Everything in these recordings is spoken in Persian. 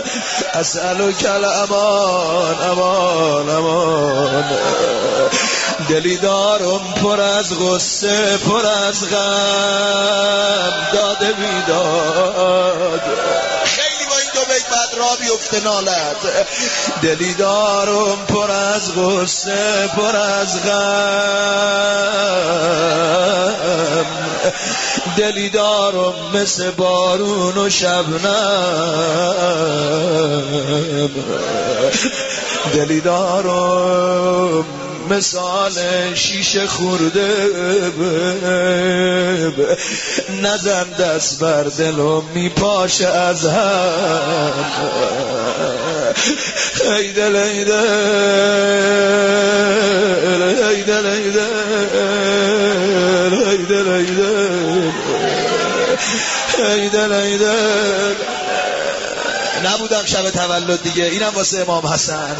اسألو کل امان امان امان. دلی دارم پر از غصه پر از غم داده بیداد. خیلی با این دو بیت بعد را بیفته نالت. دلی دارم پر از غصه پر از غم، دلی دارم مثل بارون و شبنم، دلی دارم مثال شیشه خورده نزن دست بر دلم میپاشه از هم. ای دل ای دل ای دل ای دل ای دل ای دل ای دل ای دل. نبودم شب تولد دیگه، اینم واسه امام حسن.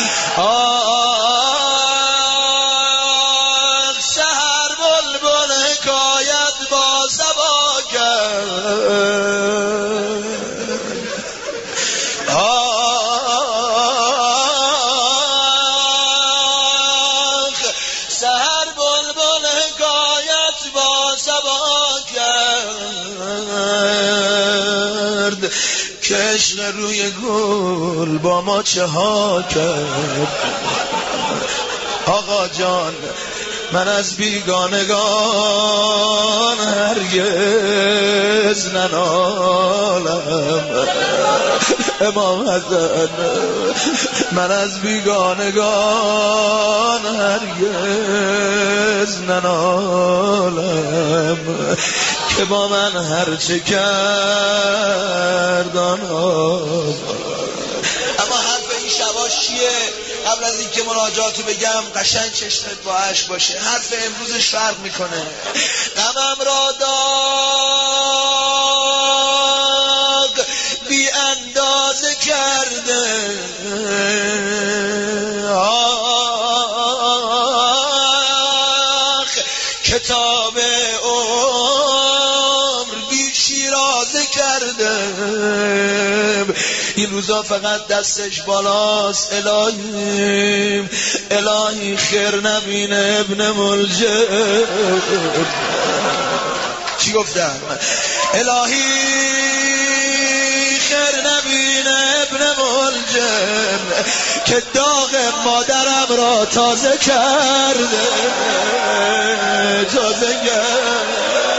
سحر بلبل حکایت با صبا کرد. سحر بلبل حکایت با صبا کرد که عشق روی گل با ما چه ها کرد. آقا جان من از بیگانگان هرگز ننالم. امام حسن من از بیگانگان هرگز ننالم که با من هرچه کردان. اما حرف این شباش چیه؟ قبل از اینکه مناجاتو بگم قشنگ چشمت با اشک باشه. حرف امروزش فرق میکنه. غمم را داغ بی اندازه کرده، کتاب عمر بی شیرازه کرده. این روزا فقط دستش بالاست. الهی الهی خیر نبینه ابن ملجم. چی گفتم؟ الهی خیر نبینه ابن ملجم که داغ مادرم را تازه کرده، تازه کرده.